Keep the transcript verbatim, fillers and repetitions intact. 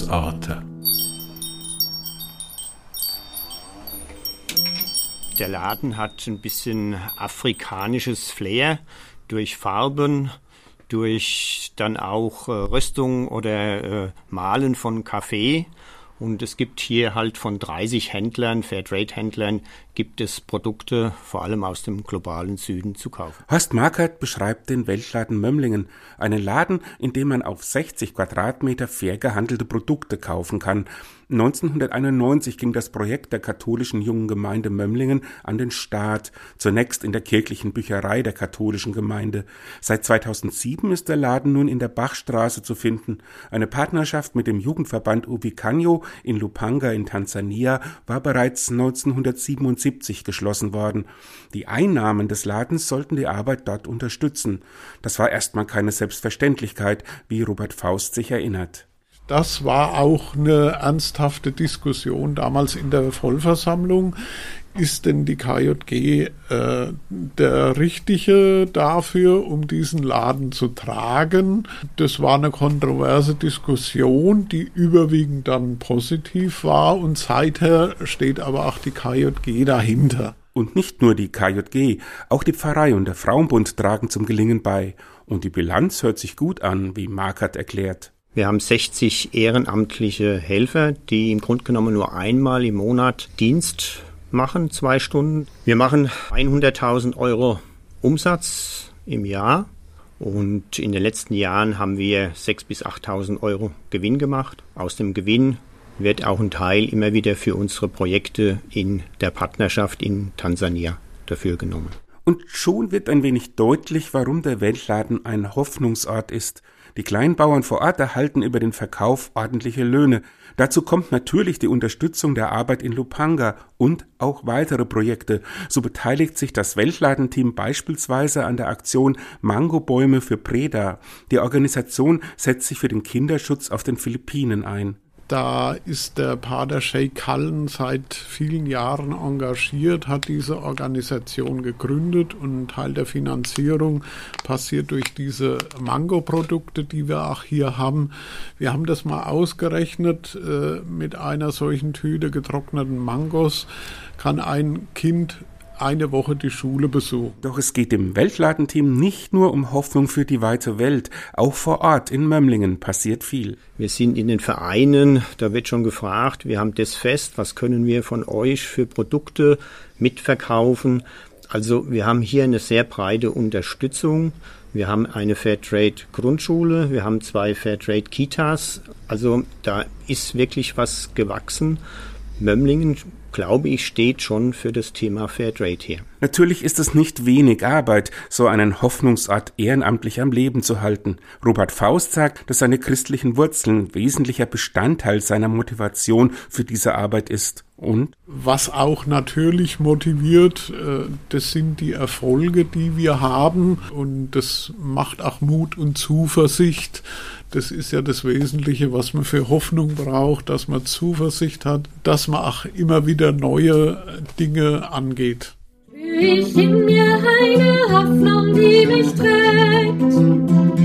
Hoffnungsorte. Der Laden hat ein bisschen afrikanisches Flair durch Farben, durch dann auch äh, Röstung oder äh, Mahlen von Kaffee. Und es gibt hier halt von dreißig Händlern, Fairtrade-Händlern, gibt es Produkte vor allem aus dem globalen Süden zu kaufen. Horst Markert beschreibt den Weltladen Mömlingen, einen Laden, in dem man auf sechzig Quadratmeter fair gehandelte Produkte kaufen kann. neunzehnhunderteinundneunzig ging das Projekt der katholischen Jungen Gemeinde Mömlingen an den Start, zunächst in der kirchlichen Bücherei der katholischen Gemeinde. Seit zweitausendsieben ist der Laden nun in der Bachstraße zu finden. Eine Partnerschaft mit dem Jugendverband Uvikanyo in Lupanga in Tansania war bereits neunzehnhundertsiebenundsiebzig geschlossen worden. Die Einnahmen des Ladens sollten die Arbeit dort unterstützen. Das war erstmal keine Selbstverständlichkeit, wie Robert Faust sich erinnert. Das war auch eine ernsthafte Diskussion damals in der Vollversammlung. Ist denn die K J G äh, der Richtige dafür, um diesen Laden zu tragen? Das war eine kontroverse Diskussion, die überwiegend dann positiv war, und seither steht aber auch die K J G dahinter. Und nicht nur die K J G, auch die Pfarrei und der Frauenbund tragen zum Gelingen bei. Und die Bilanz hört sich gut an, wie Markert erklärt. Wir haben sechzig ehrenamtliche Helfer, die im Grunde genommen nur einmal im Monat Dienst machen, zwei Stunden. Wir machen hunderttausend Euro Umsatz im Jahr, und in den letzten Jahren haben wir sechstausend bis achttausend Euro Gewinn gemacht. Aus dem Gewinn wird auch ein Teil immer wieder für unsere Projekte in der Partnerschaft in Tansania dafür genommen. Und schon wird ein wenig deutlich, warum der Weltladen ein Hoffnungsort ist. Die Kleinbauern vor Ort erhalten über den Verkauf ordentliche Löhne. Dazu kommt natürlich die Unterstützung der Arbeit in Lupanga und auch weitere Projekte. So beteiligt sich das Weltladenteam beispielsweise an der Aktion Mangobäume für Preda. Die Organisation setzt sich für den Kinderschutz auf den Philippinen ein. Da ist der Pater Sheikh Cullen seit vielen Jahren engagiert, hat diese Organisation gegründet, und ein Teil der Finanzierung passiert durch diese Mango-Produkte, die wir auch hier haben. Wir haben das mal ausgerechnet, äh, mit einer solchen Tüte getrockneten Mangos kann ein Kind eine Woche die Schule besuchen. Doch es geht dem Weltladenteam nicht nur um Hoffnung für die weite Welt. Auch vor Ort in Mömlingen passiert viel. Wir sind in den Vereinen, da wird schon gefragt, wir haben das Fest, was können wir von euch für Produkte mitverkaufen? Also wir haben hier eine sehr breite Unterstützung. Wir haben eine Fairtrade-Grundschule, wir haben zwei Fairtrade-Kitas. Also da ist wirklich was gewachsen. Mömlingen, glaube ich, steht schon für das Thema Fairtrade hier. Natürlich ist es nicht wenig Arbeit, so einen Hoffnungsort ehrenamtlich am Leben zu halten. Robert Faust sagt, dass seine christlichen Wurzeln wesentlicher Bestandteil seiner Motivation für diese Arbeit ist. Und? Was auch natürlich motiviert, das sind die Erfolge, die wir haben, und das macht auch Mut und Zuversicht. Das ist ja das Wesentliche, was man für Hoffnung braucht, dass man Zuversicht hat, dass man auch immer wieder neue Dinge angeht. Ich in mir eine Hoffnung, die mich trägt.